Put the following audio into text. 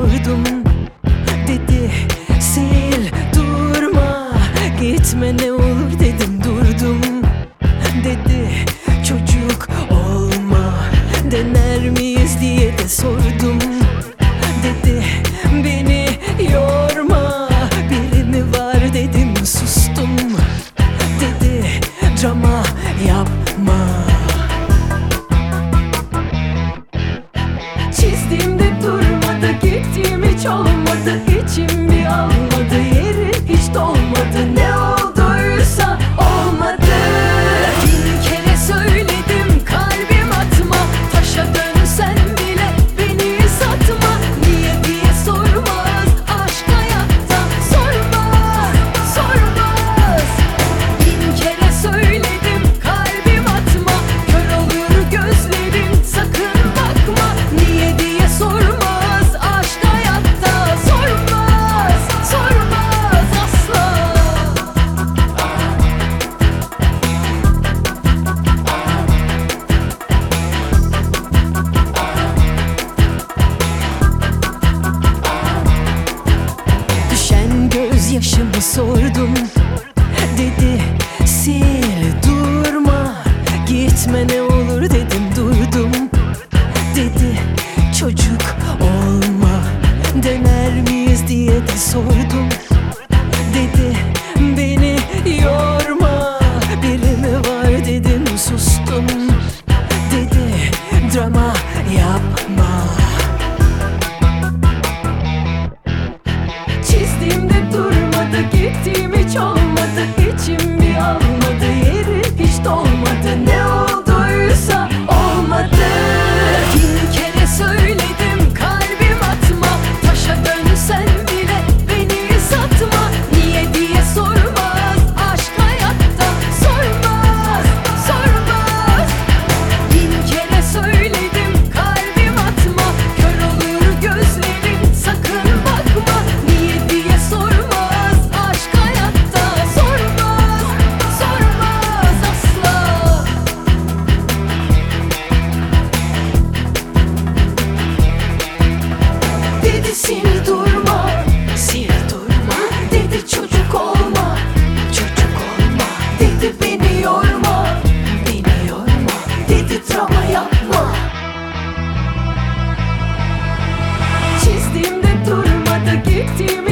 sordum. Dedi sil durma, gitme ne olur dedim, durdum. Dedi çocuk olma, dener miyiz diye de sordum. Dedi beni yorma, biri mi var dedim, sustum. Dedi drama yapma. Çizdiğimde durmadı, gittiğim hiç olmadı, içim bir almadı, yeri hiç dolmadı. Ne olduysa olmadı. Bin kere söyledim kalbim atma, taşa dönsen bile beni satma. Niye diye sormaz aşk hayatta, sormaz, sormaz. Bin kere söyledim kalbim atma, kör olur gözlerin sakın bakma. Niye diye sormaz aşk hayatta, sormaz, sormaz asla. Düşen gözyaşımı sordum. Dedi sil durma, gitme ne olur dedim, durdum. Dedi çocuk olma, dener miyiz diye de sordum. Dedi beni yorma, biri mi var dedim, sustum. Dedi drama yapma. Çizdiğimde durmadı, gittiğim hiç olmadı, içim bir almadı, yeri hiç dolmadı. Ne olduysa olmadı. Bin kere söyledim kalbim atma, taşa dönsen bile beni satma. Niye diye sormaz aşk hayatta, sormaz, sormaz. Bin kere söyledim kalbim atma, kör olur gözlerin sakın bakma. Niye diye sormaz aşk hayatta, sormaz, sormaz asla. Dedi sil durma, sil durma. Dedi çocuk olma, çocuk olma. Dedi beni yorma, beni yorma. Dedi drama yapma. Çizdiğimde durmadı, gittiğim